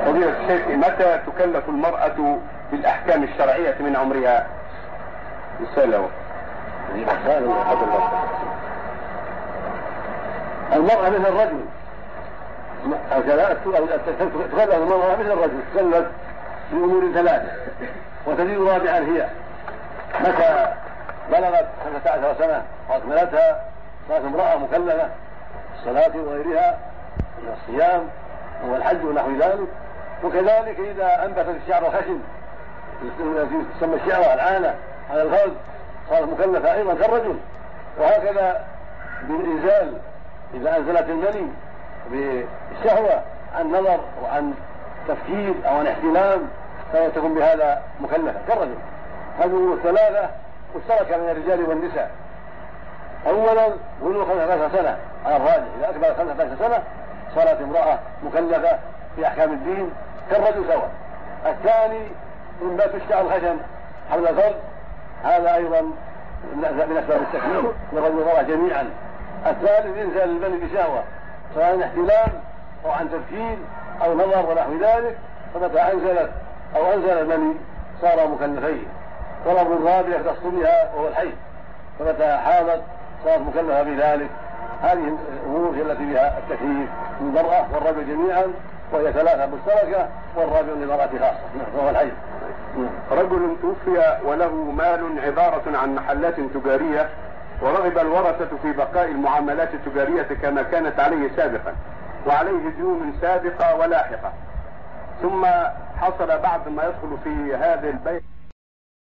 فضيلة الشيخ، متى تكلف المرأة بالأحكام الشرعية من عمرها؟ رسالة. المرأة مثل الرجل، تكلف المرأة مثل الرجل، تكلف بأمور ثلاثة وتزيد رابعا هي متى بلغت 15 سنة وأكملتها صارت امرأة مكلفة الصلاة وغيرها من الصيام والحج ونحو ذلك. وكذلك إذا أنبتت الشعر الخشن التي تسمى الشعر العانة على الفرد صارت مكلفة أيضا كالرجل. وهكذا بالإنزال إذا أنزلت المني بالشهوة عن نظر وعن تفكير أو عن احتلام فهي تكون بهذا مكلفة كالرجل. هذه الثلاثة مشتركة من الرجال والنساء. أولا بلوغ 15 سنة على الراجح، إذا أكبر 15 سنة صارت امرأة مكلفة في أحكام الدين كالرجل سواء. الثاني إنبات الشعر الخشن حول الفرد، هذا أيضا من أسباب التكليف للرجل والمرأة جميعا. الثالث إنزال المني بشهوة سواء عن احتلام أو عن تفكير أو نظر ونحو ذلك، فمتى أنزلت أو أنزل المني صار مكلفين. والأمر الرابع يختص بها وهو الحيض، فمتى حاضت صارت مكلفة بذلك. هذه الأمور التي بها التكليف للمرأة والرجل جميعا، وهي ثلاثة مشتركة والرابع للمرأة خاصة وهو الحيض. رجل توفي وله مال عبارة عن محلات تجارية، ورغب الورثة في بقاء المعاملات التجارية كما كانت عليه سابقا، وعليه ديون سابقة ولاحقة، ثم حصل بعد ما يدخل في هذا البيت